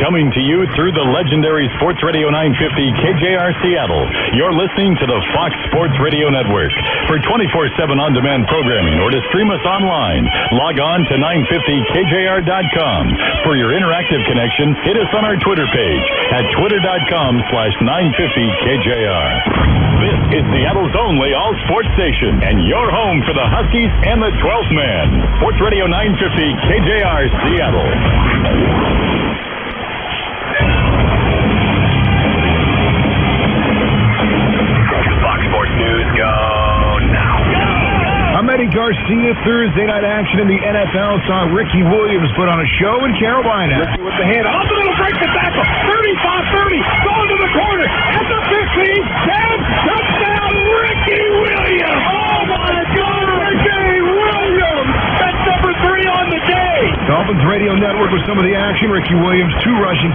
Coming to you through the legendary Sports Radio 950 KJR Seattle. You're listening to the Fox Sports Radio Network. For 24/7 on-demand programming or to stream us online, log on to 950KJR.com. For your interactive connection, hit us on our Twitter page at twitter.com/950KJR. This is Seattle's only all-sports station and your home for the Huskies and the 12th man. Sports Radio 950 KJR Seattle. Fox Sports News, go now. Eddie Garcia, Thursday night action in the NFL. Saw Ricky Williams put on a show in Carolina. Ricky with the hand. Up the middle, break the tackle. 35-30. Going to the corner. At the 15. Down. Touchdown, Ricky Williams. Oh, my God, Ricky Williams. That's number 3 on the day. Dolphins Radio Network with some of the action. Ricky Williams, 2 rushing